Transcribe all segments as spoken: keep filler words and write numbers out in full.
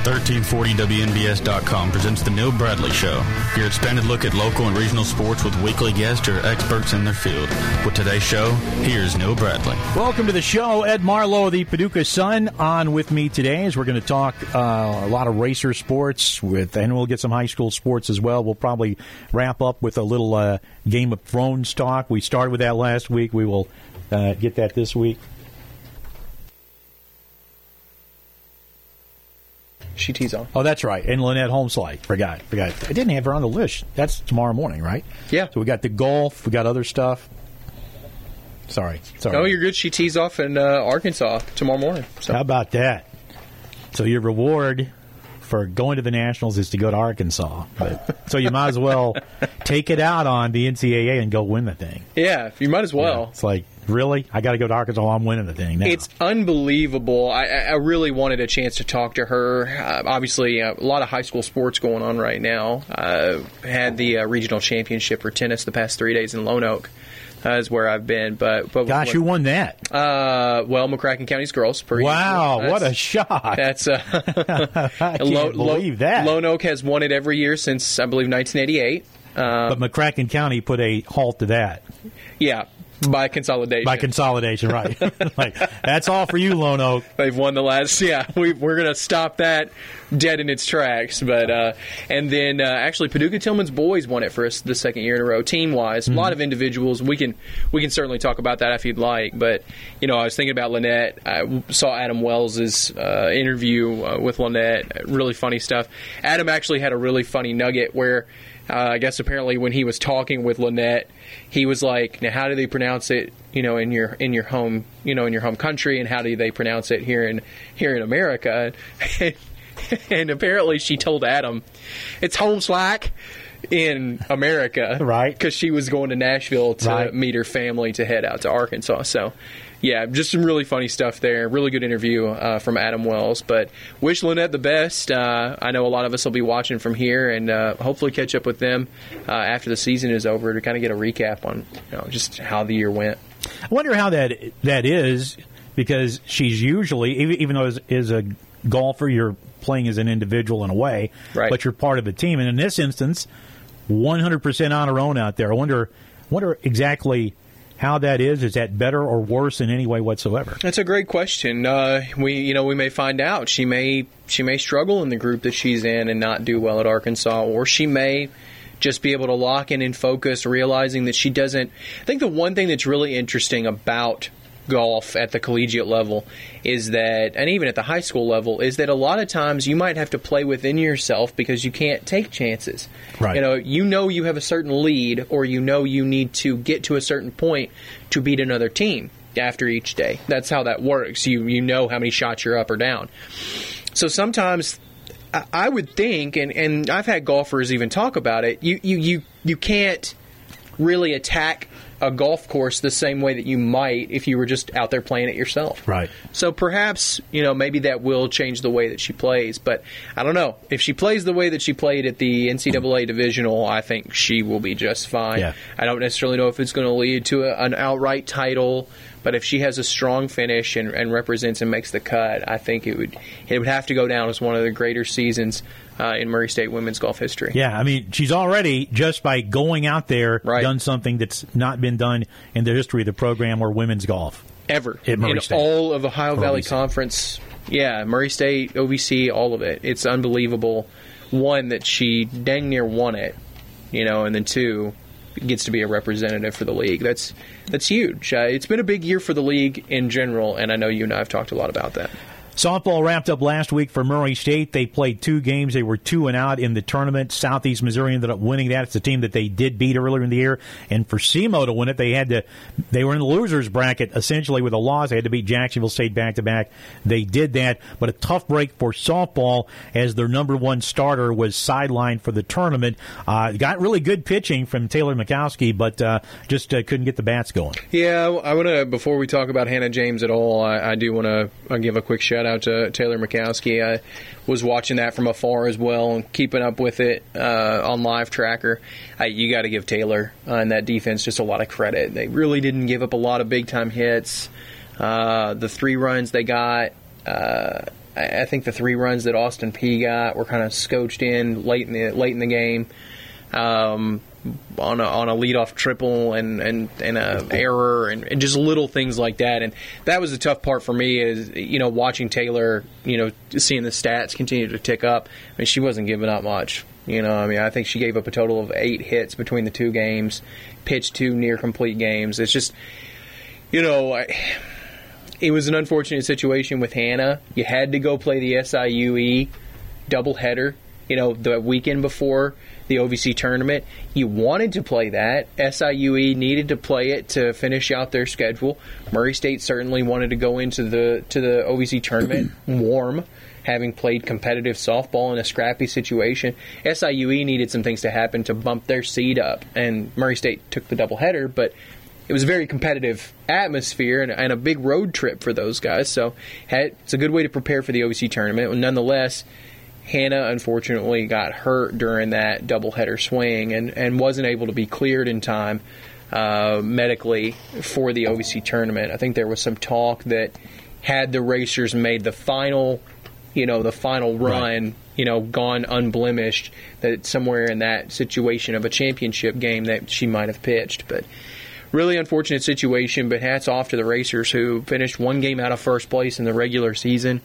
thirteen forty W N B S dot com presents The Neil Bradley Show. Your expanded look at local and regional sports with weekly guests or experts in their field. With today's show, here's Neil Bradley. Welcome to the show. Ed Marlowe, the Paducah Sun, on with me today as we're going to talk uh, a lot of racer sports, with, and we'll get some high school sports as well. We'll probably wrap up with a little uh, Game of Thrones talk. We started with that last week. We will uh, get that this week. She tees off. Oh, that's right. And Lynette Holmslide. Forgot. Forgot. I didn't have her on the list. That's tomorrow morning, right? Yeah. So we got the golf. We got other stuff. Sorry. Sorry. Oh, you're good. She tees off in uh, Arkansas tomorrow morning. So. How about that? So your reward for going to the Nationals is to go to Arkansas. But, so you might as well take it out on the N C double A and go win the thing. Yeah, you might as well. Yeah, it's like, really? I got to go to Arkansas. I'm winning the thing now. It's unbelievable. I, I really wanted a chance to talk to her. Uh, obviously, uh, a lot of high school sports going on right now. Uh, had the uh, regional championship for tennis the past three days in Lone Oak. Uh, is where I've been, but, but gosh, what, who won that? Uh, well, McCracken County's girls. Per wow, usual. what a shot! That's uh, I can't Lo- believe Lo- that. Lone Oak has won it every year since I believe nineteen eighty-eight. Uh, but McCracken County put a halt to that. Yeah. By consolidation. By consolidation, right. Like, that's all for you, Lone Oak. They've won the last, yeah, we, we're going to stop that dead in its tracks. But uh, And then, uh, actually, Paducah Tillman's boys won it for us the second year in a row, team-wise. Mm-hmm. A lot of individuals. We can we can certainly talk about that if you'd like. But, you know, I was thinking about Lynette. I saw Adam Wells' uh, interview uh, with Lynette. Really funny stuff. Adam actually had a really funny nugget where Uh, I guess apparently when he was talking with Lynette, he was like, "Now, how do they pronounce it? You know, in your in your home, you know, in your home country, and how do they pronounce it here in here in America?" And apparently, she told Adam, "It's home slack in America," right? Because she was going to Nashville to right. meet her family to head out to Arkansas. So. Yeah, just some really funny stuff there. Really good interview uh, from Adam Wells. But wish Lynette the best. Uh, I know a lot of us will be watching from here, and uh, hopefully catch up with them uh, after the season is over to kind of get a recap on you know, just how the year went. I wonder how that that is, because she's usually, even though as, as a golfer, you're playing as an individual in a way, right. but you're part of a team. And in this instance, one hundred percent on her own out there. I wonder, wonder exactly how that is. Is that better or worse in any way whatsoever? That's a great question. Uh, we, you know, we may find out. She may, she may struggle in the group that she's in and not do well at Arkansas, or she may just be able to lock in and focus, realizing that she doesn't. I think the one thing that's really interesting about golf at the collegiate level is that, and even at the high school level, is that a lot of times you might have to play within yourself because you can't take chances. Right. You know, you know you have a certain lead, or you know you need to get to a certain point to beat another team after each day. That's how that works. You you know how many shots you're up or down. So sometimes I, I would think, and, and I've had golfers even talk about it, you you you, you can't really attack a golf course the same way that you might if you were just out there playing it yourself. Right. So perhaps, you know, maybe that will change the way that she plays. But I don't know. If she plays the way that she played at the N C double A Divisional, I think she will be just fine. Yeah. I don't necessarily know if it's going to lead to a, an outright title, but if she has a strong finish and, and represents and makes the cut, I think it would it would have to go down as one of the greater seasons Uh, in Murray State women's golf history. Yeah, I mean, she's already, just by going out there, right. done something that's not been done in the history of the program or women's golf. Ever. At Murray in State. all of Ohio Or Valley O V C. Conference. Yeah, Murray State, O V C, all of it. It's unbelievable. One, that she dang near won it, you know, and then two, gets to be a representative for the league. That's that's huge. Uh, it's been a big year for the league in general, and I know you and I have talked a lot about that. Softball wrapped up last week for Murray State. They played two games. They were two and out in the tournament. Southeast Missouri ended up winning that. It's a team that they did beat earlier in the year. And for S E M O to win it, they had to. They were in the losers bracket essentially with a loss. They had to beat Jacksonville State back to back. They did that, but a tough break for softball as their number one starter was sidelined for the tournament. Uh, got really good pitching from Taylor Mikowski, but uh, just uh, couldn't get the bats going. Yeah, I want to. Before we talk about Hannah James at all, I, I do want to give a quick shout out to Taylor Mikowski. I was watching that from afar as well and keeping up with it uh, on Live Tracker. I, you got to give Taylor uh, and that defense just a lot of credit. They really didn't give up a lot of big-time hits. Uh, the three runs they got, uh, I, I think the three runs that Austin Peay got were kind of scotched in late in the late in the game. Um, on a on a leadoff triple and and, and a error and, and just little things like that, and that was the tough part for me is you know watching Taylor, you know seeing the stats continue to tick up. I mean, she wasn't giving up much. You know, I mean, I think she gave up a total of eight hits between the two games, pitched two near complete games. It's just, you know, I, it was an unfortunate situation with Hannah. You had to go play the S I U E doubleheader, you know, the weekend before the O V C tournament. You wanted to play that. S I U E needed to play it to finish out their schedule. Murray State certainly wanted to go into the to the O V C tournament warm, having played competitive softball in a scrappy situation. S I U E needed some things to happen to bump their seed up, and Murray State took the doubleheader, but it was a very competitive atmosphere and, and a big road trip for those guys, so had, it's a good way to prepare for the O V C tournament. Nonetheless, Hannah, unfortunately, got hurt during that doubleheader swing and, and wasn't able to be cleared in time uh, medically for the O V C tournament. I think there was some talk that had the Racers made the final, you know, the final run, right. you know, gone unblemished, that somewhere in that situation of a championship game that she might have pitched. But really unfortunate situation, but hats off to the Racers who finished one game out of first place in the regular season.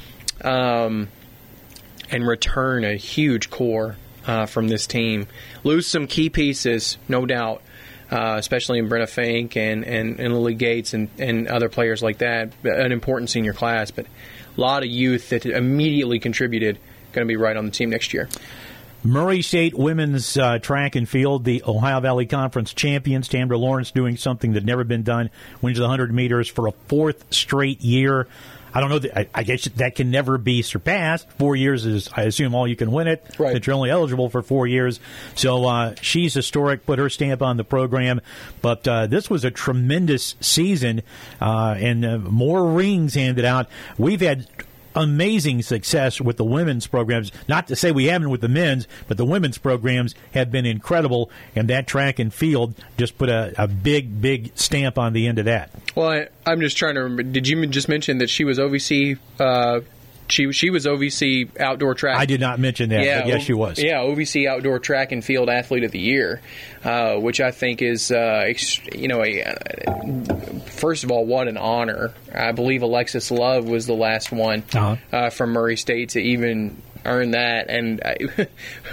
Um... and return a huge core uh, from this team. Lose some key pieces, no doubt, uh, especially in Brenna Fink and, and, and Lily Gates and, and other players like that, an important senior class, but a lot of youth that immediately contributed, going to be right on the team next year. Murray State women's uh, track and field, the Ohio Valley Conference champions. Tamra Lawrence doing something that never been done, wins the one hundred meters for a fourth straight year. I don't know. That, I, I guess that can never be surpassed. Four years is, I assume, all you can win it. Right. That you're only eligible for four years. So uh, she's historic, put her stamp on the program. But uh, this was a tremendous season, uh, and uh, more rings handed out. We've had amazing success with the women's programs. Not to say we haven't with the men's, but the women's programs have been incredible, and that track and field just put a, a big, big stamp on the end of that. Well, I, I'm just trying to remember. Did you just mention that she was O V C? Uh, she she was O V C outdoor track. I did not mention that. Yeah, but yes, she was. Yeah, O V C outdoor track and field athlete of the year, uh, which I think is, uh, you know, a, uh, first of all, what an honor. I believe Alexis Love was the last one uh-huh. uh, from Murray State to even earn that, and I,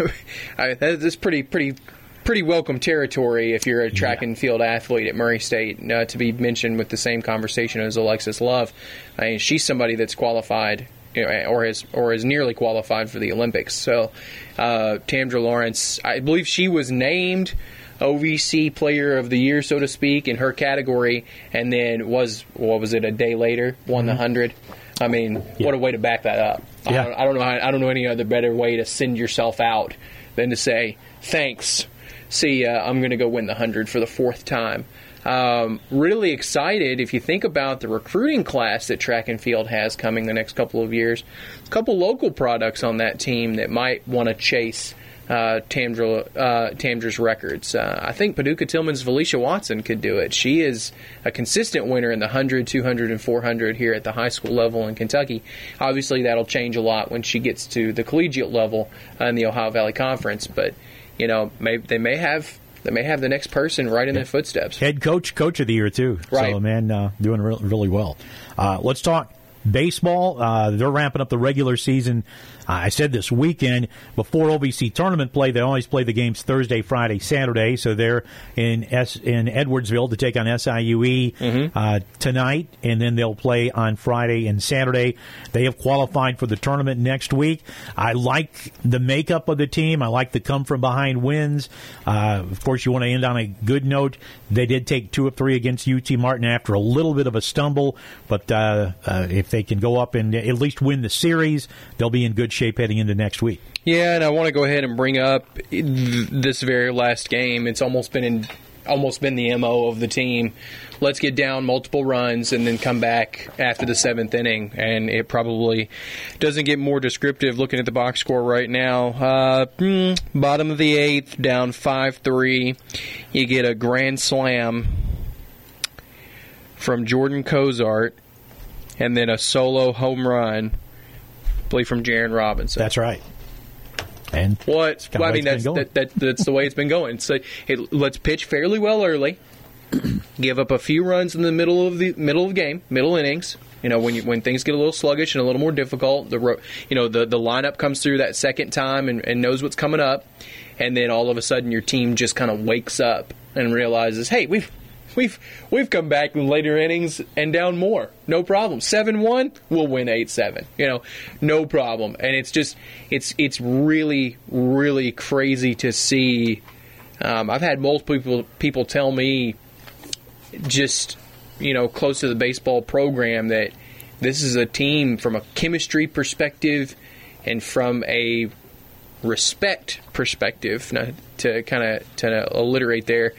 I, that's pretty pretty. pretty welcome territory if you're a track yeah. and field athlete at Murray State uh, to be mentioned with the same conversation as Alexis Love. I mean, she's somebody that's qualified, you know, or is or is nearly qualified for the Olympics. So, uh, Tamra Lawrence, I believe she was named O V C Player of the Year, so to speak, in her category, and then was what was it a day later won mm-hmm. the hundred. I mean, yeah. what a way to back that up! Yeah. I, don't, I don't know. How, I don't know any other better way to send yourself out than to say thanks. See, uh, I'm going to go win the one hundred for the fourth time. Um, really excited if you think about the recruiting class that track and field has coming the next couple of years. A couple local products on that team that might want to chase uh, Tamdra, uh, Tamdra's records. Uh, I think Paducah Tillman's Felicia Watson could do it. She is a consistent winner in the one hundred, two hundred, and four hundred here at the high school level in Kentucky. Obviously, that'll change a lot when she gets to the collegiate level uh, in the Ohio Valley Conference, but you know, may, they may have they may have the next person right in yeah. their footsteps. Head coach, coach of the year too. Right, so man, uh, doing re- really well. Uh, let's talk baseball. Uh, they're ramping up the regular season. Uh, I said this weekend before O V C tournament play, they always play the games Thursday, Friday, Saturday. So they're in S- in Edwardsville to take on S I U E mm-hmm. uh, tonight, and then they'll play on Friday and Saturday. They have qualified for the tournament next week. I like the makeup of the team. I like the come from behind wins. Uh, of course, you want to end on a good note. They did take two of three against U T Martin after a little bit of a stumble, but uh, uh, if they can go up and at least win the series, they'll be in good shape heading into next week. Yeah, and I want to go ahead and bring up this very last game. It's almost been in, almost been the M O of the team. Let's get down multiple runs and then come back after the seventh inning, and it probably doesn't get more descriptive looking at the box score right now. Uh, mm, bottom of the eighth, down five three. You get a grand slam from Jordan Cozart, and then a solo home run I believe from Jaron Robinson. That's right. And what? Well, I mean, that's that, that, that's the way it's been going. So, hey, let's pitch fairly well early, give up a few runs in the middle of the middle of the game, middle innings. You know, when you, when things get a little sluggish and a little more difficult, the you know the, the lineup comes through that second time and, and knows what's coming up, and then all of a sudden your team just kind of wakes up and realizes, hey, we've we've we've come back in later innings and down more, no problem. seven one, we'll win eight seven. You know, no problem. And it's just it's it's really really crazy to see. Um, I've had multiple people people tell me just. You know, close to the baseball program, that this is a team from a chemistry perspective and from a respect perspective, to kind of to alliterate there,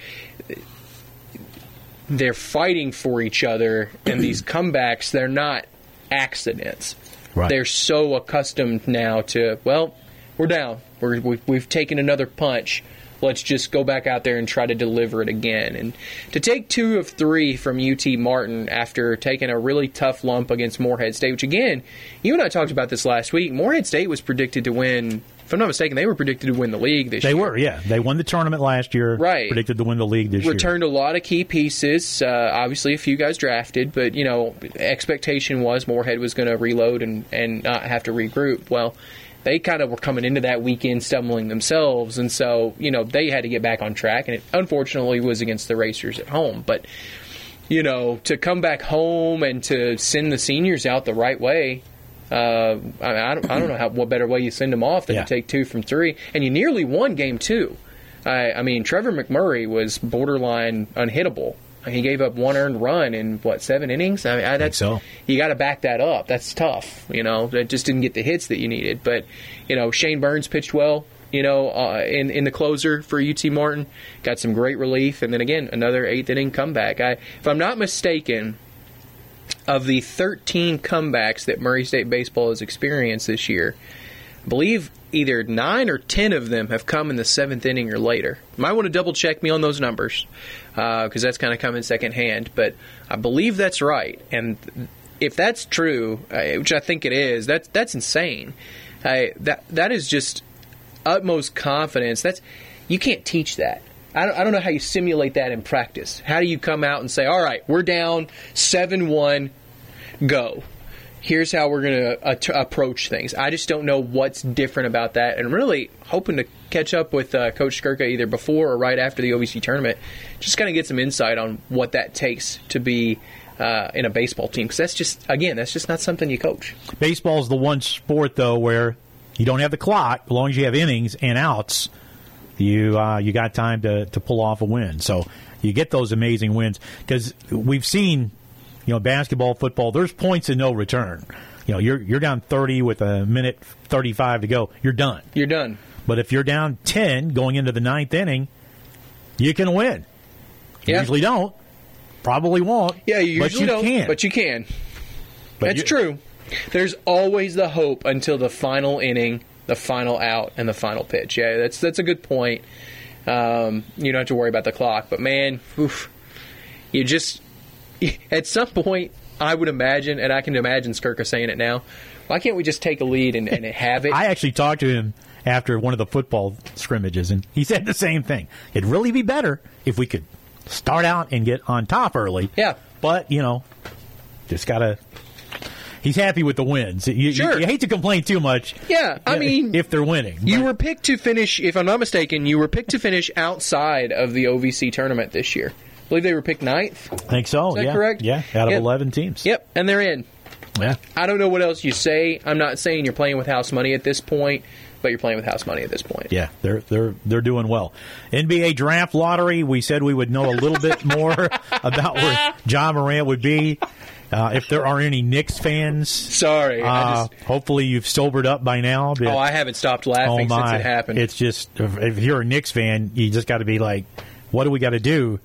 they're fighting for each other, and these comebacks, they're not accidents. Right. They're so accustomed now to, well, we're down. We're, we've, we've taken another punch. Let's just go back out there and try to deliver it again. And to take two of three from U T Martin after taking a really tough lump against Morehead State, which, again, you and I talked about this last week. Morehead State was predicted to win, if I'm not mistaken, they were predicted to win the league this they year. They were, yeah. They won the tournament last year. Right. Predicted to win the league this Returned year. Returned a lot of key pieces. Uh, obviously, a few guys drafted, but, you know, expectation was Morehead was going to reload and, and not have to regroup. Well, they kind of were coming into that weekend stumbling themselves, and so, you know, they had to get back on track, and it unfortunately was against the Racers at home. But, you know, to come back home and to send the seniors out the right way, uh, I, mean, I, don't, I don't know how, what better way you send them off than yeah. to take two from three, and you nearly won game two. I, I mean, Trevor McMurray was borderline unhittable. He gave up one earned run in, what, seven innings? I mean, I, that's, so. You got to back that up. That's tough, you know. That just didn't get the hits that you needed. But, you know, Shane Burns pitched well, you know, uh, in, in the closer for U T Martin. Got some great relief. And then, again, another eighth-inning comeback. I, if I'm not mistaken, of the thirteen comebacks that Murray State baseball has experienced this year, I believe either nine or ten of them have come in the seventh inning or later. You might want to double check me on those numbers, because uh, that's kind of coming secondhand. But I believe that's right, and if that's true, uh, which I think it is, that's that's insane. Uh, that that is just utmost confidence. That's you can't teach that. I don't, I don't know how you simulate that in practice. How do you come out and say, all right, we're down seven one, go. Here's how we're going to uh, t- approach things. I just don't know what's different about that, and really hoping to catch up with uh, Coach Skirka either before or right after the O V C tournament, just kind of get some insight on what that takes to be uh, in a baseball team, because that's just, again, that's just not something you coach. Baseball is the one sport, though, where you don't have the clock. As long as you have innings and outs, you uh, you got time to, to pull off a win. So you get those amazing wins, because we've seen, you know, basketball, football, there's points and no return. You know, you're you're down thirty with a minute thirty-five to go. You're done. You're done. But if you're down ten going into the ninth inning, you can win. You yeah. usually don't. Probably won't. Yeah, you but usually you don't. Can. But you can. But That's you, true. There's always the hope until the final inning, the final out, and the final pitch. Yeah, that's that's a good point. Um, you don't have to worry about the clock. But, man, oof, you just... At some point, I would imagine, and I can imagine Skirka saying it now, why can't we just take a lead and, and have it? I actually talked to him after one of the football scrimmages, and he said the same thing. It'd really be better if we could start out and get on top early. Yeah. But, you know, just got to... He's happy with the wins. You, sure. you, you hate to complain too much. Yeah, I mean... If they're winning. You but. were picked to finish, if I'm not mistaken, you were picked to finish outside of the O V C tournament this year. I believe they were picked ninth. I think so, Is that yeah. correct? Yeah, out of yep. eleven teams. Yep, and they're in. Yeah. I don't know what else you say. I'm not saying you're playing with house money at this point, but you're playing with house money at this point. Yeah, they're they're they're doing well. N B A draft lottery, we said we would know a little bit more about where Ja Morant would be. Uh, if there are any Knicks fans, sorry, uh, I just, hopefully you've sobered up by now. But, oh, I haven't stopped laughing oh my, since it happened. It's just, if, if you're a Knicks fan, you just got to be like, what do we got to do?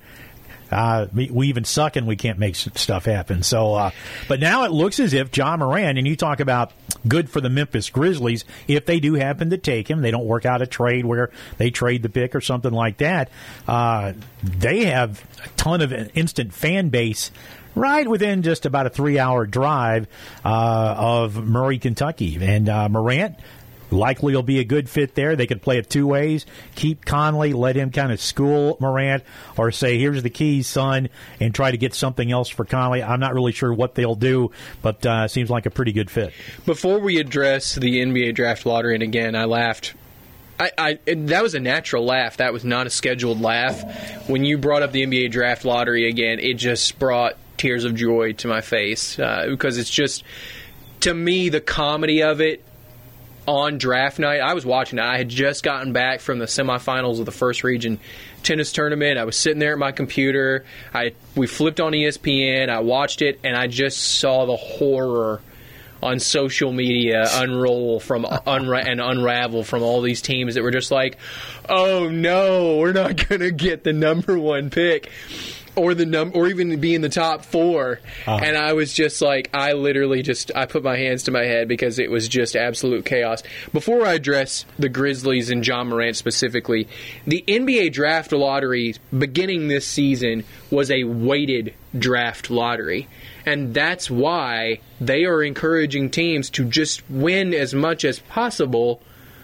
Uh, we, we even suck and we can't make stuff happen. So, uh, but now it looks as if Ja Morant, and you talk about good for the Memphis Grizzlies, if they do happen to take him, they don't work out a trade where they trade the pick or something like that. Uh, they have a ton of instant fan base right within just about a three-hour drive uh, of Murray, Kentucky. And uh, Morant likely will be a good fit there. They could play it two ways. Keep Conley, let him kind of school Morant, or say, here's the keys, son, and try to get something else for Conley. I'm not really sure what they'll do, but uh, seems like a pretty good fit. Before we address the N B A draft lottery, and again, I laughed. I, I that was a natural laugh. That was not a scheduled laugh. When you brought up the N B A draft lottery again, it just brought tears of joy to my face uh, because it's just, to me, the comedy of it. On draft night, I was watching it. I had just gotten back from the semifinals of the first region tennis tournament. I was sitting there at my computer. I we flipped on E S P N. I watched it, and I just saw the horror on social media unroll from unra- and unravel from all these teams that were just like, "Oh no, we're not going to get the number one pick." Or the num, or even be in the top four, uh-huh. And I was just like, I literally just, I put my hands to my head because it was just absolute chaos. Before I address the Grizzlies and John Morant specifically, the N B A draft lottery beginning this season was a weighted draft lottery, and that's why they are encouraging teams to just win as much as possible.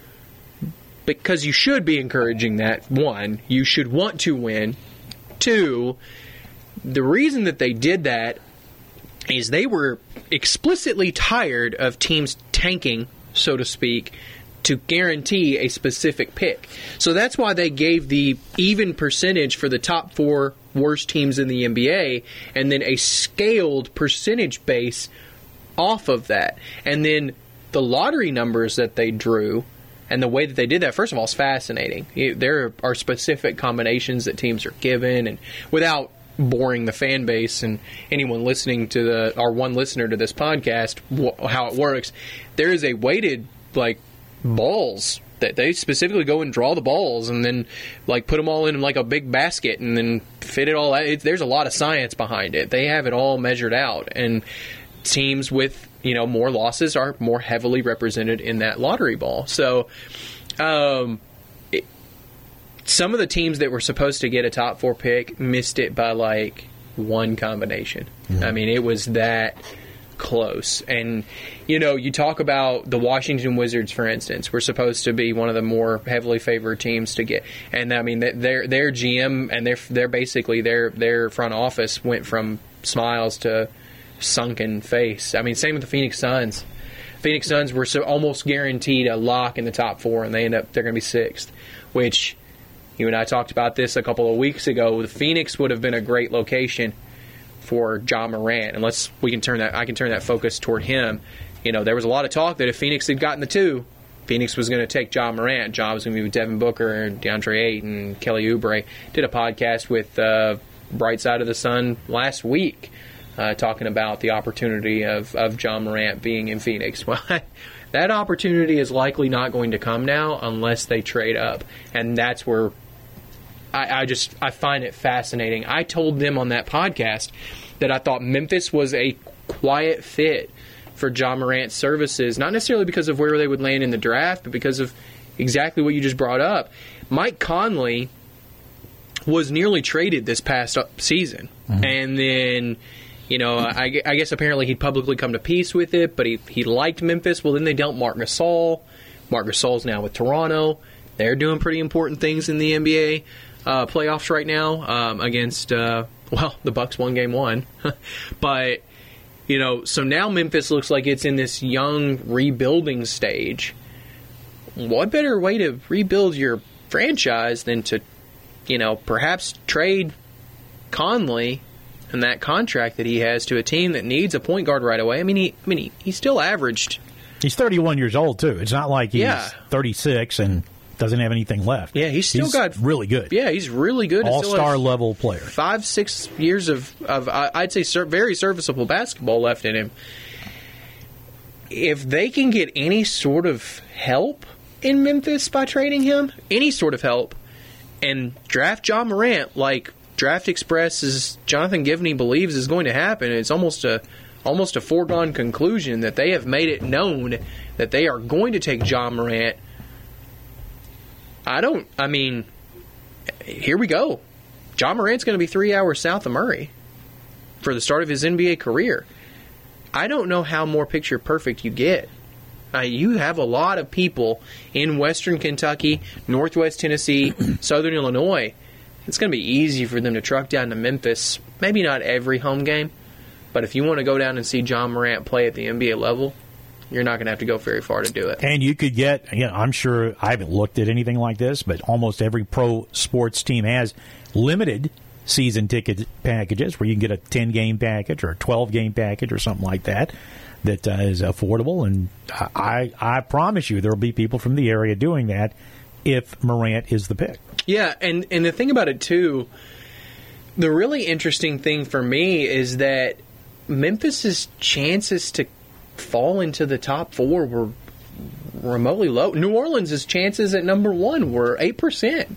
Because you should be encouraging that. One, you should want to win. Two, the reason that they did that is they were explicitly tired of teams tanking, so to speak, to guarantee a specific pick. So that's why they gave the even percentage for the top four worst teams in the N B A, and then a scaled percentage base off of that. And then the lottery numbers that they drew, and the way that they did that, first of all, is fascinating. There are specific combinations that teams are given, and without boring the fan base and anyone listening to the, or one listener to this podcast, wh- how it works, there is a weighted, like, balls that they specifically go and draw the balls and then, like, put them all in, like, a big basket and then fit it all out. It, there's a lot of science behind it. They have it all measured out, and teams with, you know, more losses are more heavily represented in that lottery ball. So, um, it, some of the teams that were supposed to get a top four pick missed it by like one combination. Mm-hmm. I mean, it was that close. And, you know, you talk about the Washington Wizards, for instance, were supposed to be one of the more heavily favored teams to get. And I mean, their their G M and their they're basically their their front office went from smiles to sunken face. I mean, same with the Phoenix Suns. Phoenix Suns were so almost guaranteed a lock in the top four, and they end up they're going to be sixth. Which you and I talked about this a couple of weeks ago. The Phoenix would have been a great location for John Morant, and let's we can turn that I can turn that focus toward him. You know, there was a lot of talk that if Phoenix had gotten the two, Phoenix was going to take John Morant. John was going to be with Devin Booker and DeAndre Ayton, Kelly Oubre. Did a podcast with uh, Bright Side of the Sun last week. Uh, talking about the opportunity of, of John Morant being in Phoenix. Well, that opportunity is likely not going to come now unless they trade up. And that's where I, I just I find it fascinating. I told them on that podcast that I thought Memphis was a quiet fit for John Morant's services, not necessarily because of where they would land in the draft, but because of exactly what you just brought up. Mike Conley was nearly traded this past season. Mm-hmm. And then... You know, I, I guess apparently he'd publicly come to peace with it, but he he liked Memphis. Well, then they dealt Marc Gasol. Marc Gasol's now with Toronto. They're doing pretty important things in the N B A uh, playoffs right now um, against, uh, well, the Bucks won game one. But, you know, so now Memphis looks like it's in this young rebuilding stage. What better way to rebuild your franchise than to, you know, perhaps trade Conley and that contract that he has to a team that needs a point guard right away. I mean, he, I mean, he, he still averaged. He's thirty-one years old too. It's not like he's yeah. thirty-six and doesn't have anything left. Yeah, he's still he's got really good. Yeah, he's really good. All-star level player. Five, six years of, of I'd say, ser- very serviceable basketball left in him. If they can get any sort of help in Memphis by trading him, any sort of help, and draft John Morant like Draft Express is Jonathan Givney believes is going to happen. It's almost a almost a foregone conclusion that they have made it known that they are going to take John Morant. I don't. I mean, here we go. John Morant's going to be three hours south of Murray. for the start of his N B A career. I don't know how more picture perfect you get. Uh, you have a lot of people in Western Kentucky, Northwest Tennessee, Southern Illinois. It's going to be easy for them to truck down to Memphis. Maybe not every home game, but if you want to go down and see John Morant play at the N B A level, you're not going to have to go very far to do it. And you could get, you know, I'm sure I haven't looked at anything like this, but almost every pro sports team has limited season ticket packages where you can get a ten-game package or a twelve-game package or something like that that uh, is affordable. And I, I promise you there will be people from the area doing that if Morant is the pick. Yeah, and, and the thing about it, too, the really interesting thing for me is that Memphis's chances to fall into the top four were remotely low. New Orleans' chances at number one were eight percent.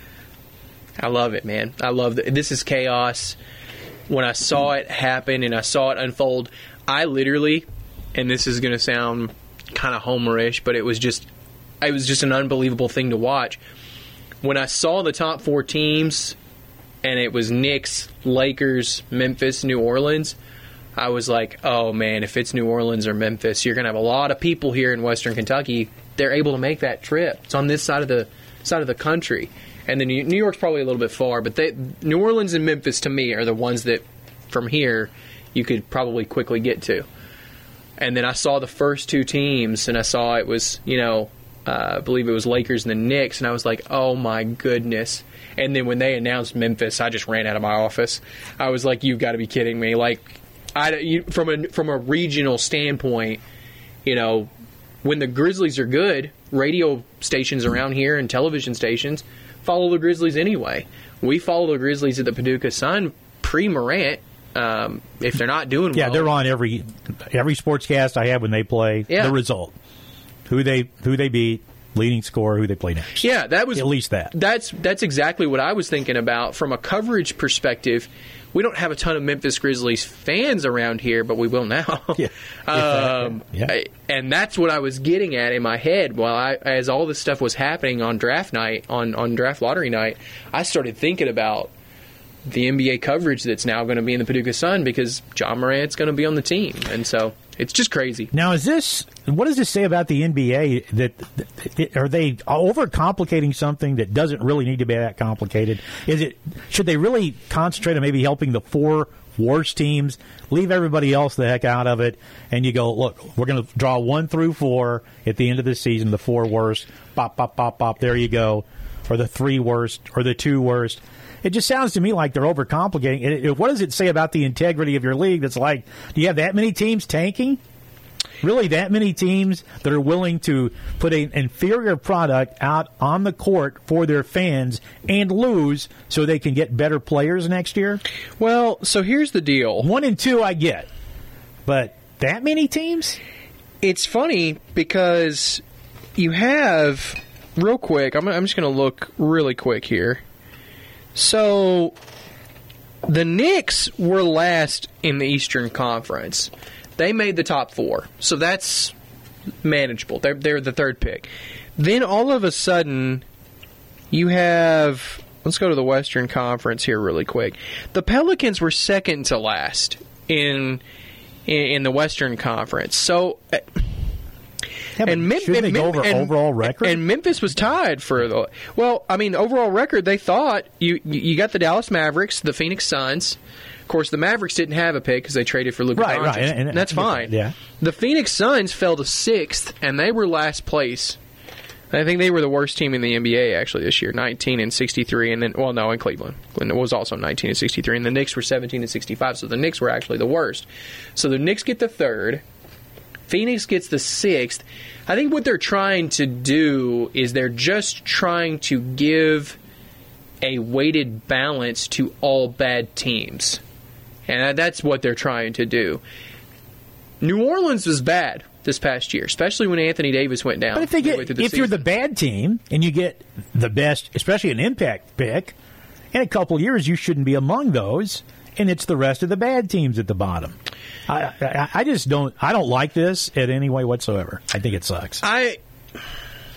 I love it, man. I love it. This is chaos. When I saw it happen and I saw it unfold, I literally, and this is going to sound kind of homerish, but it was just, it was just an unbelievable thing to watch. When I saw the top four teams, and it was Knicks, Lakers, Memphis, New Orleans, I was like, oh, man, if it's New Orleans or Memphis, you're going to have a lot of people here in Western Kentucky. They're able to make that trip. It's on this side of the side of the country. And then New York's probably a little bit far, but they, New Orleans and Memphis, to me, are the ones that, from here, you could probably quickly get to. And then I saw the first two teams, and I saw it was, you know, uh, I believe it was Lakers and the Knicks, and I was like, oh, my goodness. And then when they announced Memphis, I just ran out of my office. I was like, you've got to be kidding me. Like, I, you, from a from a regional standpoint, you know, when the Grizzlies are good, radio stations around here and television stations follow the Grizzlies anyway. We follow the Grizzlies at the Paducah Sun pre-Morant. Um, if they're not doing yeah, well. They're on every every sportscast I have when they play. Yeah. The result, who they who they beat, leading score, who they play next. Yeah, that was at least that. That's that's exactly what I was thinking about from a coverage perspective. We don't have a ton of Memphis Grizzlies fans around here, but we will now. Yeah. um, yeah. I, and that's what I was getting at in my head while I, as all this stuff was happening on draft night, on, on draft lottery night. I started thinking about the N B A coverage that's now going to be in the Paducah Sun because John Morant's going to be on the team, and so it's just crazy. Now, is this what does this say about the N B A? That, that are they overcomplicating something that doesn't really need to be that complicated? Is it should they really concentrate on maybe helping the four worst teams, leave everybody else the heck out of it, and you go, look, we're going to draw one through four at the end of the season, the four worst, pop, pop, pop, pop, there you go, or the three worst, or the two worst. It just sounds to me like they're overcomplicating it. It, what does it say about the integrity of your league that's like, do you have that many teams tanking? Really, that many teams that are willing to put an inferior product out on the court for their fans and lose so they can get better players next year? Well, so here's the deal. One and two I get, but that many teams? It's funny because you have, real quick, I'm, I'm just going to look really quick here. So, the Knicks were last in the Eastern Conference. They made the top four, so that's manageable. They're, they're the third pick. Then, all of a sudden, you have... Let's go to the Western Conference here really quick. The Pelicans were second to last in in, in the Western Conference. So... Yeah, and Mem- should they go over and, overall record? And Memphis was tied for the well. I mean, overall record. They thought you you got the Dallas Mavericks, the Phoenix Suns. Of course, the Mavericks didn't have a pick because they traded for Luka right, Doncic. Right, and, and that's fine. Yeah. The Phoenix Suns fell to sixth, and they were last place. I think they were the worst team in the N B A actually this year, nineteen and sixty-three, and then well, no, in Cleveland, Cleveland was also nineteen and sixty-three, and the Knicks were seventeen and sixty-five. So the Knicks were actually the worst. So the Knicks get the third. Phoenix gets the sixth. I think what they're trying to do is they're just trying to give a weighted balance to all bad teams. And that's what they're trying to do. New Orleans was bad this past year, especially when Anthony Davis went down. But if, they get, the if you're the bad team and you get the best, especially an impact pick, in a couple of years you shouldn't be among those. And it's the rest of the bad teams at the bottom. I, I, I just don't. I don't like this in any way whatsoever. I think it sucks. I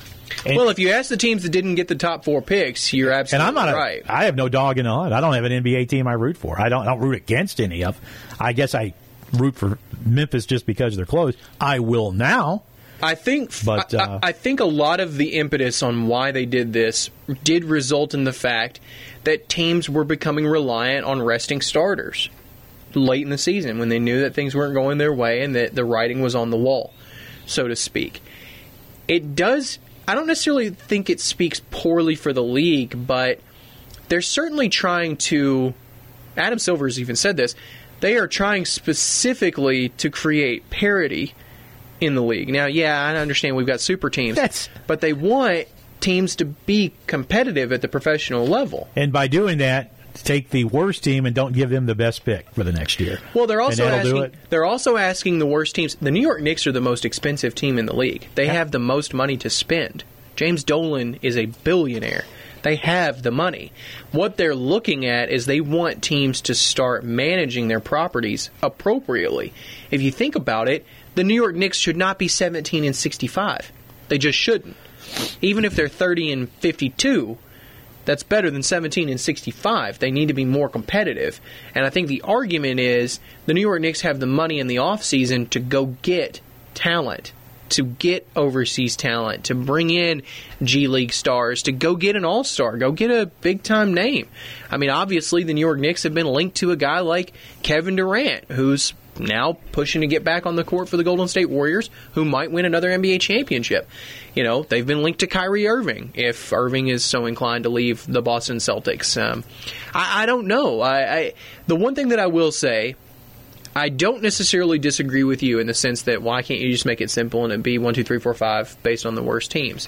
And, well, if you ask the teams that didn't get the top four picks, you're absolutely and I'm not right. A, I have no dog in the hunt. I don't have an N B A team I root for. I don't, I don't root against any of. I guess I root for Memphis just because they're close. I will now. I think, but, uh, I, I think a lot of the impetus on why they did this did result in the fact that teams were becoming reliant on resting starters late in the season when they knew that things weren't going their way and that the writing was on the wall, so to speak. It does. I don't necessarily think it speaks poorly for the league, but they're certainly trying to. Adam Silver has even said this. They are trying specifically to create parity in the league. Now, yeah, I understand we've got super teams, That's, but they want teams to be competitive at the professional level. And by doing that, take the worst team and don't give them the best pick for the next year. Well, they're also And that'll do asking. it. They're also asking the worst teams. The New York Knicks are the most expensive team in the league. They have the most money to spend. James Dolan is a billionaire. They have the money. What they're looking at is they want teams to start managing their properties appropriately. If you think about it, the New York Knicks should not be seventeen and sixty-five. They just shouldn't. Even if they're thirty and fifty-two, that's better than seventeen and sixty-five. They need to be more competitive. And I think the argument is the New York Knicks have the money in the offseason to go get talent, to get overseas talent, to bring in G League stars, to go get an all-star, go get a big-time name. I mean, obviously, the New York Knicks have been linked to a guy like Kevin Durant, who's now pushing to get back on the court for the Golden State Warriors, who might win another N B A championship. You know, they've been linked to Kyrie Irving, if Irving is so inclined to leave the Boston Celtics. Um, I, I don't know. I, I the one thing that I will say, I don't necessarily disagree with you in the sense that why can't you just make it simple and it be one, two, three, four, five based on the worst teams?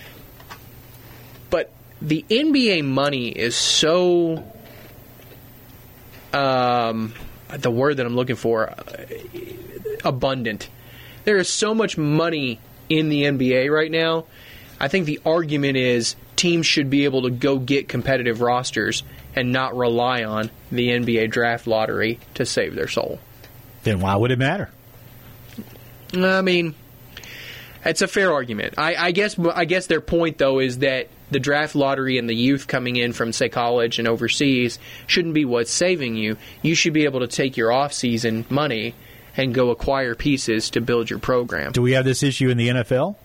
But the N B A money is so, um, the word that I'm looking for, abundant. There is so much money in the N B A right now. I think the argument is teams should be able to go get competitive rosters and not rely on the N B A draft lottery to save their soul. Then why would it matter? I mean, it's a fair argument. I, I guess I guess their point, though, is that the draft lottery and the youth coming in from, say, college and overseas shouldn't be what's saving you. You should be able to take your off-season money and go acquire pieces to build your program. Do we have this issue in the N F L?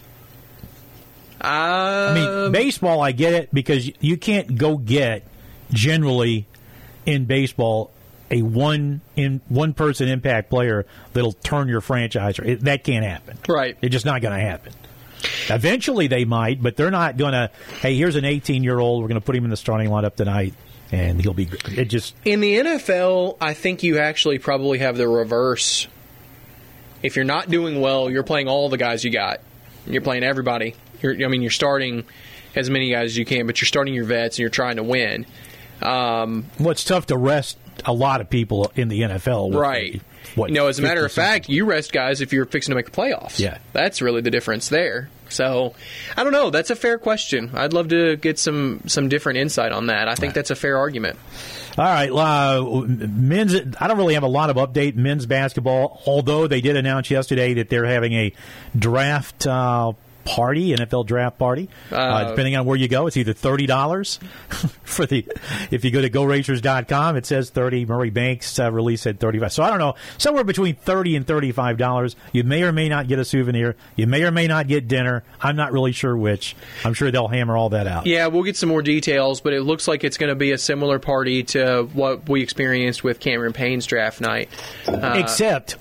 Uh, I mean, baseball, I get it, because you can't go get, generally, in baseball, a one in one person impact player that'll turn your franchise. It, that can't happen. Right. It's just not going to happen. Eventually they might, but they're not going to, hey, here's an eighteen-year-old, we're going to put him in the starting lineup tonight, and he'll be good. It just... In the N F L, I think you actually probably have the reverse. If you're not doing well, you're playing all the guys you got. You're playing everybody. You're, I mean, you're starting as many guys as you can, but you're starting your vets and you're trying to win. Um, well, it's tough to rest a lot of people in the N F L. With right. The, what, you know, as a matter of fact, you rest guys if you're fixing to make the playoffs. Yeah. That's really the difference there. So, I don't know. That's a fair question. I'd love to get some, some different insight on that. I think right. that's a fair argument. All right, uh, men's. I don't really have a lot of update men's basketball, although they did announce yesterday that they're having a draft uh, party, N F L draft party. Uh, uh, depending on where you go, it's either thirty dollars for the. If you go to go racers dot com, it says thirty. Murray Banks uh, release said thirty-five. So I don't know, somewhere between thirty and thirty-five dollars. You may or may not get a souvenir. You may or may not get dinner. I'm not really sure which. I'm sure they'll hammer all that out. Yeah, we'll get some more details, but it looks like it's going to be a similar party to what we experienced with Cameron Payne's draft night. Uh, Except,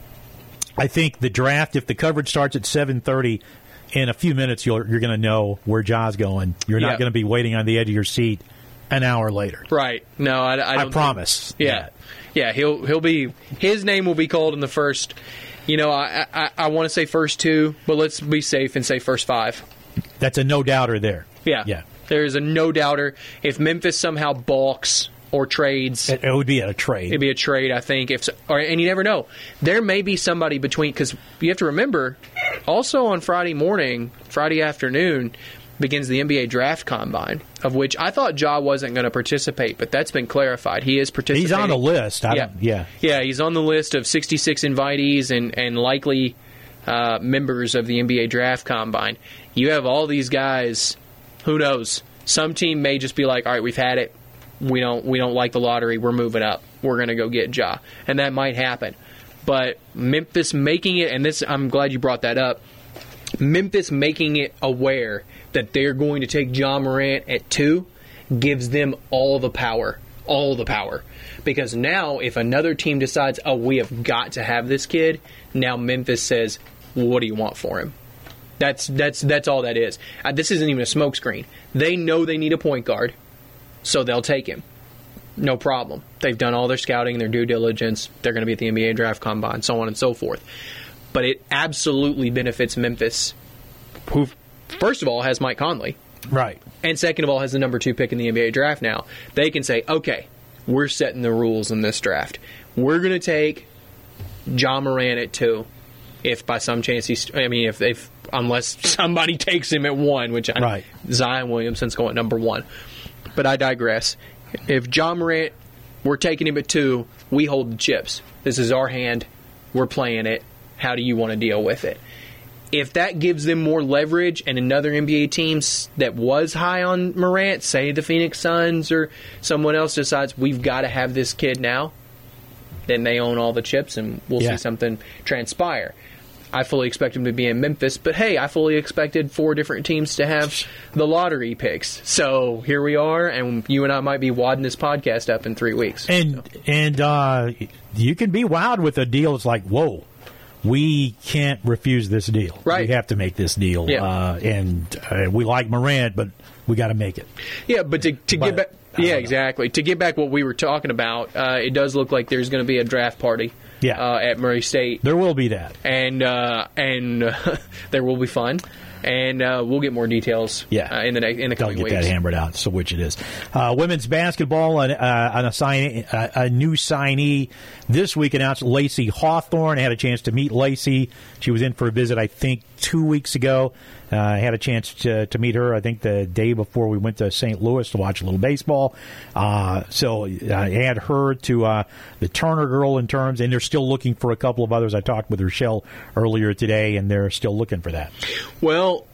I think the draft, if the coverage starts at seven thirty. In a few minutes, you're, you're going to know where Ja's going. You're not yeah. going to be waiting on the edge of your seat an hour later. Right. No, I, I, don't I promise. Think, yeah. That. Yeah, he'll he'll be his name will be called in the first. You know, I I, I want to say first two, but let's be safe and say first five. That's a no doubter there. Yeah. Yeah. There's a no doubter. If Memphis somehow balks or trades, it, it would be a trade. It'd be a trade, I think. If or, and you never know. There may be somebody between, because you have to remember. Also on Friday morning, Friday afternoon, begins the N B A Draft Combine, of which I thought Ja wasn't going to participate, but that's been clarified. He is participating. He's on the list. I yeah. don't, yeah. Yeah, he's on the list of sixty-six invitees and, and likely uh, members of the N B A Draft Combine. You have all these guys. Who knows? Some team may just be like, all right, we've had it. We don't we don't like the lottery. We're moving up. We're going to go get Ja. And that might happen. But Memphis making it, and this I'm glad you brought that up, Memphis making it aware that they're going to take Ja Morant at two gives them all the power. All the power. Because now if another team decides, oh, we have got to have this kid, now Memphis says, well, what do you want for him? That's that's that's all that is. Uh, this isn't even a smokescreen. They know they need a point guard, so they'll take him. No problem. They've done all their scouting, their due diligence. They're going to be at the N B A Draft Combine, so on and so forth. But it absolutely benefits Memphis, who, first of all, has Mike Conley. Right. And second of all, has the number two pick in the N B A Draft now. They can say, okay, we're setting the rules in this draft. We're going to take Ja Morant at two. If by some chance he's, I mean, if they, unless somebody takes him at one, which I, right. Zion Williamson's going at number one. But I digress. If Ja Morant, we're taking him at two, we hold the chips. This is our hand. We're playing it. How do you want to deal with it? If that gives them more leverage and another N B A team that was high on Morant, say the Phoenix Suns or someone else decides we've got to have this kid now, then they own all the chips and we'll yeah. see something transpire. I fully expect him to be in Memphis, but hey, I fully expected four different teams to have the lottery picks. So here we are, and you and I might be wadding this podcast up in three weeks. And so. and uh, you can be wowed with a deal. It's like, whoa, we can't refuse this deal. Right. We have to make this deal. Yeah. Uh, and uh, we like Morant, but we got to make it. Yeah, but to, to but, get back, yeah, exactly. To get back what we were talking about, uh, it does look like there's going to be a draft party. Yeah. Uh, at Murray State. There will be that. And uh, and uh, there will be fun. And uh, we'll get more details yeah. uh, in the next in the coming They'll get weeks. that hammered out, so which it is. Uh, women's basketball, uh, uh, a, sign, uh, a new signee this week announced Lacey Hawthorne. I had a chance to meet Lacey. She was in for a visit, I think, two weeks ago. Uh, I had a chance to, to meet her, I think, the day before we went to Saint Louis to watch a little baseball. Uh, so I had her to uh, the Turner girl in terms, and they're still looking for a couple of others. I talked with Rochelle earlier today, and they're still looking for that. Well,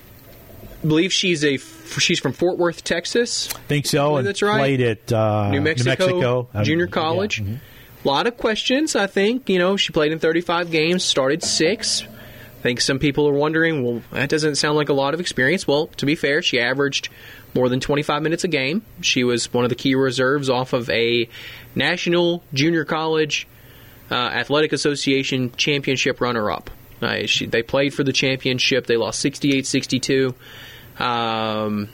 I believe she's a she's from Fort Worth, Texas. Think so. And that's right. Played at uh, New Mexico, New Mexico. Junior um, College. Yeah. Mm-hmm. A lot of questions, I think. You know, she played in thirty-five games, started six. I think some people are wondering, well, that doesn't sound like a lot of experience. Well, to be fair, she averaged more than twenty-five minutes a game. She was one of the key reserves off of a National Junior College uh, Athletic Association championship runner-up. Uh, she, they played for the championship. They lost sixty-eight sixty-two. Um,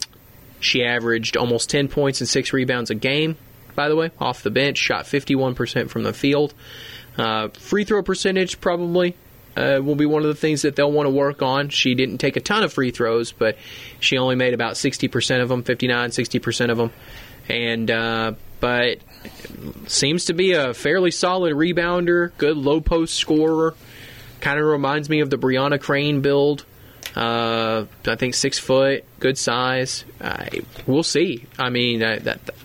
she averaged almost ten points and six rebounds a game, by the way, off the bench. Shot fifty-one percent from the field. Uh, free throw percentage probably uh, will be one of the things that they'll want to work on. She didn't take a ton of free throws, but she only made about sixty percent of them, fifty-nine, sixty percent of them. And uh, but seems to be a fairly solid rebounder, good low post scorer. Kind of reminds me of the Brianna Crane build. Uh, I think six foot, good size. Uh, we'll see. I mean, uh, that, that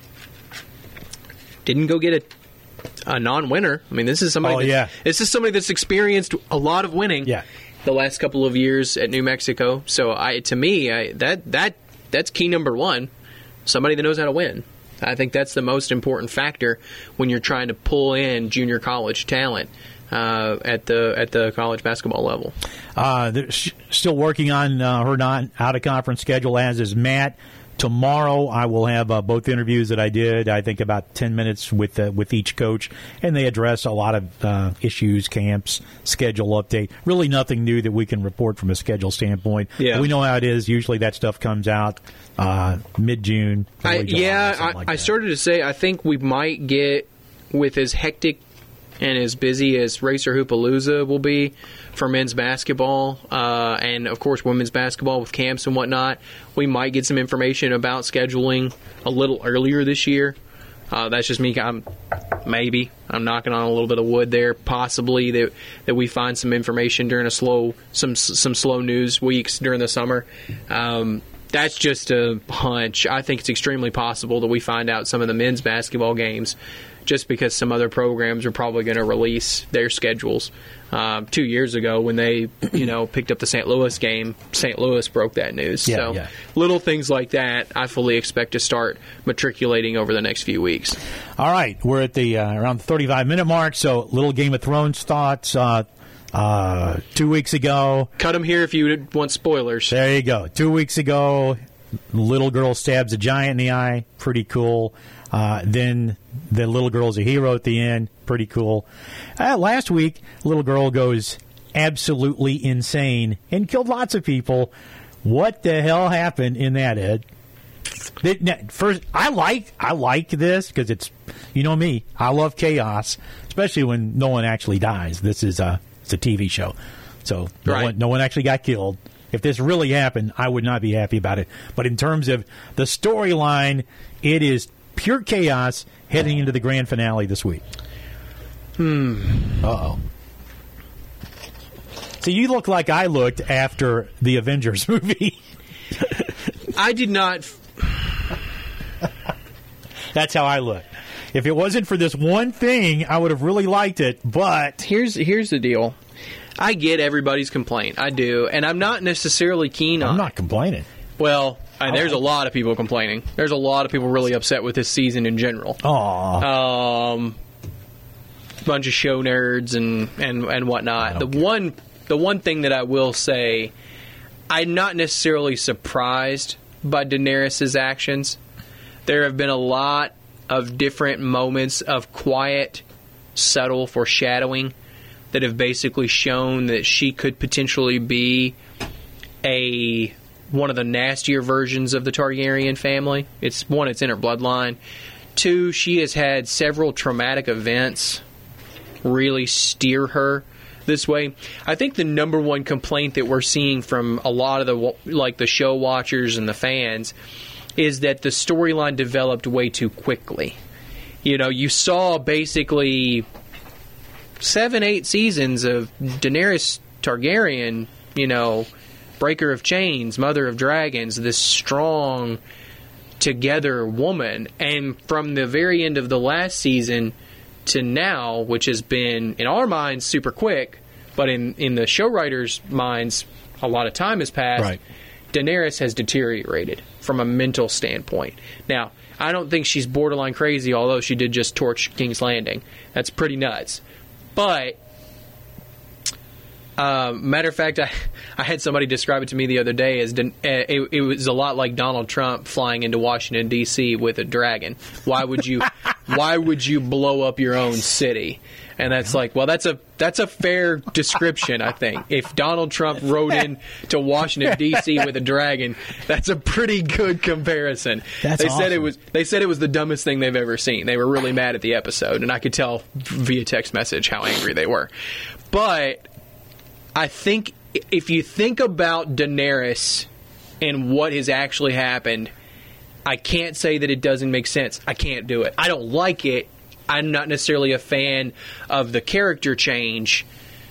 didn't go get a, a non-winner. I mean, this is somebody. Oh, that, yeah. This is somebody that's experienced a lot of winning. Yeah. The last couple of years at New Mexico. So, I to me, I, that that that's key number one. Somebody that knows how to win. I think that's the most important factor when you're trying to pull in junior college talent. Uh, at the at the college basketball level. Uh, they're sh- still working on uh, her non out of conference schedule, as is Matt. Tomorrow I will have uh, both interviews that I did, I think about ten minutes with uh, with each coach, and they address a lot of uh, issues, camps, schedule update. Really nothing new that we can report from a schedule standpoint. Yeah. We know how it is. Usually that stuff comes out uh, mid-June. I, early July, yeah, something I, like I that. started to say I think we might get, with as hectic and as busy as Racer Hoopalooza will be for men's basketball, uh, and of course women's basketball with camps and whatnot, we might get some information about scheduling a little earlier this year. Uh, that's just me. I'm, maybe I'm knocking on a little bit of wood there. Possibly that that we find some information during a slow some some slow news weeks during the summer. Um, that's just a hunch. I think it's extremely possible that we find out some of the men's basketball games, just because some other programs are probably going to release their schedules uh, two years ago when they, you know, picked up the Saint Louis game. Saint Louis broke that news. Yeah, so yeah. little things like that, I fully expect to start matriculating over the next few weeks. All right, we're at the uh, around the thirty-five minute mark. So, little Game of Thrones thoughts. Uh, uh, two weeks ago, cut them here if you want spoilers. There you go. Two weeks ago, little girl stabs a giant in the eye. Pretty cool. Uh, then the little girl's a hero at the end. Pretty cool. Uh, last week, little girl goes absolutely insane and killed lots of people. What the hell happened in that, Ed? First, I like I like this because it's, you know me, I love chaos, especially when no one actually dies. This is a it's a T V show, so no, right. one, no one actually got killed. If this really happened, I would not be happy about it. But in terms of the storyline, it is pure chaos heading into the grand finale this week. Hmm. Uh-oh. So you look like I looked after the Avengers movie. I did not... That's how I look. If it wasn't for this one thing, I would have really liked it, but... Here's here's the deal. I get everybody's complaint. I do. And I'm not necessarily keen on... I'm not complaining. Well, I mean, there's a lot of people complaining. There's a lot of people really upset with this season in general. Aww. Um, bunch of show nerds and, and, and whatnot. The care. one the one thing that I will say, I'm not necessarily surprised by Daenerys' actions. There have been a lot of different moments of quiet, subtle foreshadowing that have basically shown that she could potentially be a one of the nastier versions of the Targaryen family. It's one, it's in her bloodline. Two, she has had several traumatic events really steer her this way. I think the number one complaint that we're seeing from a lot of the like the show watchers and the fans is that the storyline developed way too quickly. You know, you saw basically seven, eight seasons of Daenerys Targaryen, you know, breaker of chains, mother of dragons, this strong together woman. And from the very end of the last season to now, which has been, in our minds, super quick, but in, in the show writers' minds, a lot of time has passed. Right. Daenerys has deteriorated from a mental standpoint. Now, I don't think she's borderline crazy, although she did just torch King's Landing. That's pretty nuts. But, uh, matter of fact, I, I had somebody describe it to me the other day as uh, it, it was a lot like Donald Trump flying into Washington, D C with a dragon. Why would you why would you blow up your own city? And that's like, well, that's a that's a fair description, I think. If Donald Trump rode in to Washington, D C with a dragon, that's a pretty good comparison. That's they awesome. said it was they said it was the dumbest thing they've ever seen. They were really mad at the episode, and I could tell via text message how angry they were. But I think if you think about Daenerys and what has actually happened, I can't say that it doesn't make sense. I can't do it. I don't like it. I'm not necessarily a fan of the character change.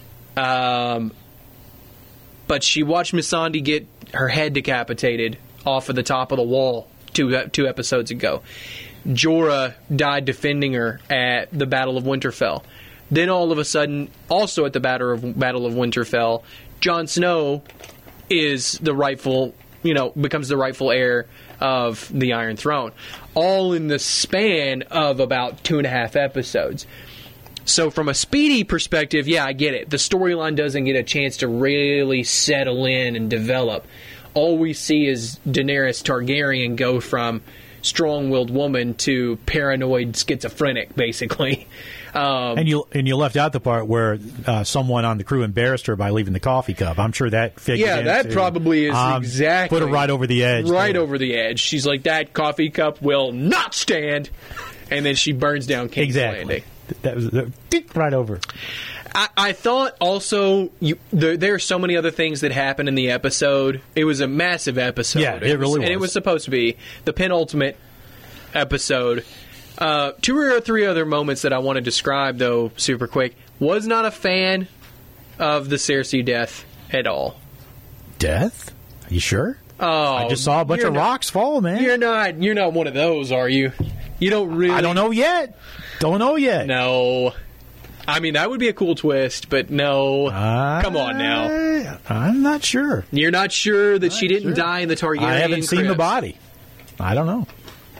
Um, but she watched Missandei get her head decapitated off of the top of the wall two, two episodes ago. Jorah died defending her at the Battle of Winterfell. Then all of a sudden, also at the Battle of, Battle of Winterfell, Jon Snow is the rightful, you know, becomes the rightful heir of the Iron Throne. All in the span of about two and a half episodes. So from a speedy perspective, yeah, I get it. The storyline doesn't get a chance to really settle in and develop. All we see is Daenerys Targaryen go from strong-willed woman to paranoid schizophrenic, basically. Um, and you and you left out the part where uh, someone on the crew embarrassed her by leaving the coffee cup. I'm sure that figured yeah, that into, probably is um, exactly put her right over the edge. Right too. over the edge. She's like, that coffee cup will not stand, and then she burns down King's exactly. Landing. That was the, right over. I, I thought also you, there, there are so many other things that happened in the episode. It was a massive episode. Yeah, it really was, and it was supposed to be the penultimate episode. Uh, two or three other moments that I want to describe, though, super quick. Was not a fan of the Cersei death at all. Death? Are you sure? Oh, I just saw a bunch of not, rocks fall, man. You're not. You're not one of those, are you? You don't really. I don't know yet. Don't know yet. No. I mean, that would be a cool twist, but no. Uh, Come on now. I'm not sure. You're not sure that Not she didn't sure. die in the Targaryen I haven't seen the crypts? body. I don't know.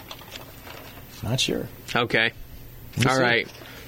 Not sure. Okay. We'll All see. right.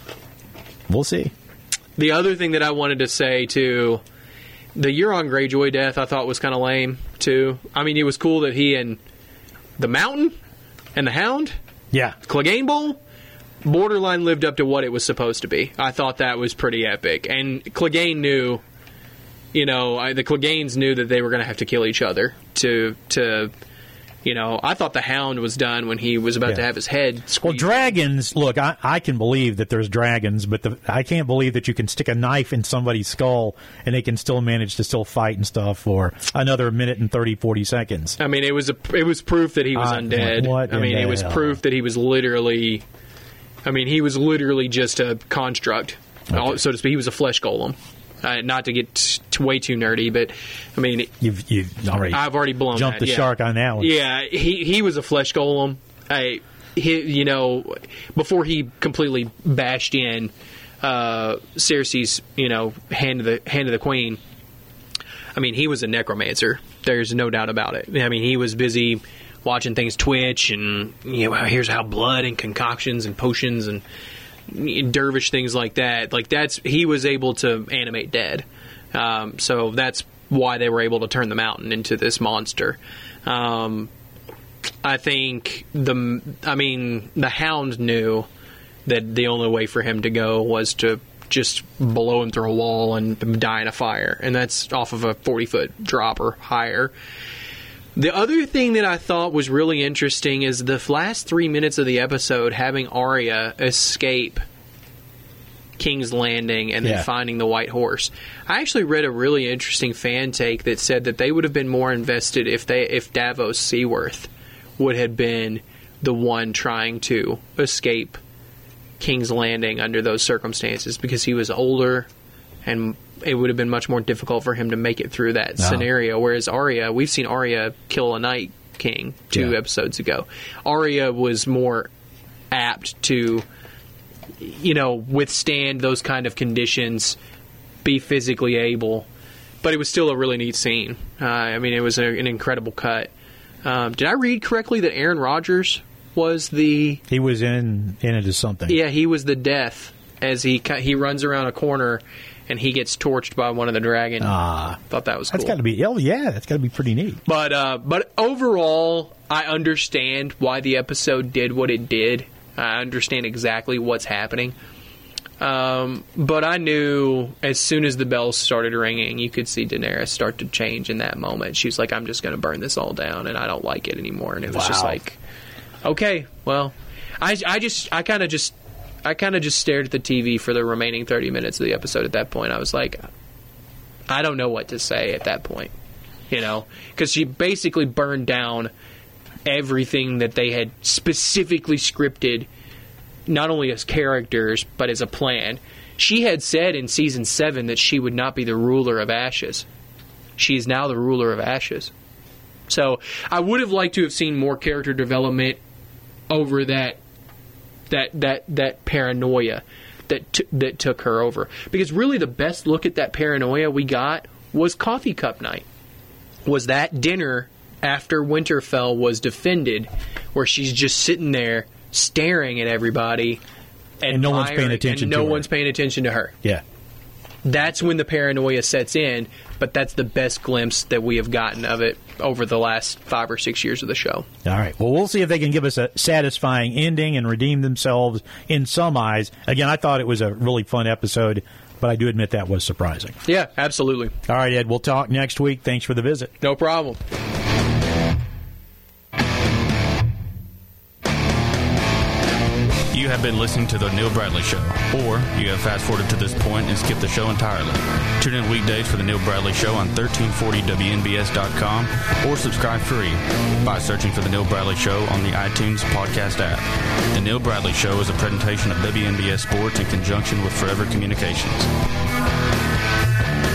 We'll see. The other thing that I wanted to say, too, the Euron Greyjoy death I thought was kind of lame, too. I mean, it was cool that he and the Mountain and the Hound, Yeah. Clegane Bowl, borderline lived up to what it was supposed to be. I thought that was pretty epic. And Clegane knew, you know, I, the Cleganes knew that they were going to have to kill each other to, to, you know, I thought the Hound was done when he was about Yeah. to have his head Well, squeezed. dragons, look, I, I can believe that there's dragons, but the, I can't believe that you can stick a knife in somebody's skull and they can still manage to still fight and stuff for another minute and thirty, forty seconds. I mean, it was a, it was proof that he was Uh, undead. what I mean, in it the was hell? proof that he was literally. I mean, he was literally just a construct, Okay. so to speak. He was a flesh golem. Uh, not to get t- t- way too nerdy, but I mean, You've, you've already I've already blown jumped that, the yeah. shark on that one. Yeah, he he was a flesh golem. I, he, you know, before he completely bashed in uh, Cersei's, you know, hand of the hand of the queen. I mean, he was a necromancer. There's no doubt about it. I mean, he was busy watching things twitch, and you know, here's how blood and concoctions and potions and dervish things like that. Like that's he was able to animate dead. Um, so that's why they were able to turn the Mountain into this monster. Um, I think the, I mean, the Hound knew that the only way for him to go was to just blow him through a wall and die in a fire, and that's off of a forty foot drop or higher. The other thing that I thought was really interesting is the last three minutes of the episode having Arya escape King's Landing and then Yeah. finding the White Horse. I actually read a really interesting fan take that said that they would have been more invested if they if Davos Seaworth would have been the one trying to escape King's Landing under those circumstances, because he was older and it would have been much more difficult for him to make it through that No. scenario. Whereas Arya, we've seen Arya kill a Night King two Yeah. episodes ago. Arya was more apt to, you know, withstand those kind of conditions, be physically able. But it was still a really neat scene. Uh, I mean, it was a, an incredible cut. Um, did I read correctly that Aaron Rodgers was the... He was in, in it as something. Yeah, he was the death as he cu- he runs around a corner and he gets torched by one of the dragon. Ah. Thought that was cool. That's got to be, oh, yeah, that's got to be pretty neat. But uh, but overall, I understand why the episode did what it did. I understand exactly what's happening. Um, but I knew as soon as the bells started ringing, you could see Daenerys start to change in that moment. She was like, I'm just going to burn this all down, and I don't like it anymore. And it was just Wow. like, okay, well, I, I just, I kind of just, I kind of just stared at the T V for the remaining thirty minutes of the episode at that point. I was like, I don't know what to say at that point, you know, because she basically burned down everything that they had specifically scripted, not only as characters, but as a plan. She had said in season seven that she would not be the ruler of Ashes. She is now the ruler of Ashes. So I would have liked to have seen more character development over that that that that paranoia that t- that took her over. Because really the best look at that paranoia we got was Coffee Cup Night. Was that dinner after Winterfell was defended, where she's just sitting there staring at everybody, And no one's paying admiring, attention and to no her. one's paying attention to her. Yeah. That's when the paranoia sets in, but that's the best glimpse that we have gotten of it over the last five or six years of the show. All right. Well, we'll see if they can give us a satisfying ending and redeem themselves in some eyes. Again, I thought it was a really fun episode, but I do admit that was surprising. Yeah, absolutely. All right, Ed, we'll talk next week. Thanks for the visit. No problem. You have been listening to The Neil Bradley Show, or you have fast-forwarded to this point and skipped the show entirely. Tune in weekdays for The Neil Bradley Show on thirteen forty W N B S dot com, or subscribe free by searching for The Neil Bradley Show on the iTunes podcast app. The Neil Bradley Show is a presentation of W N B S Sports in conjunction with Forever Communications.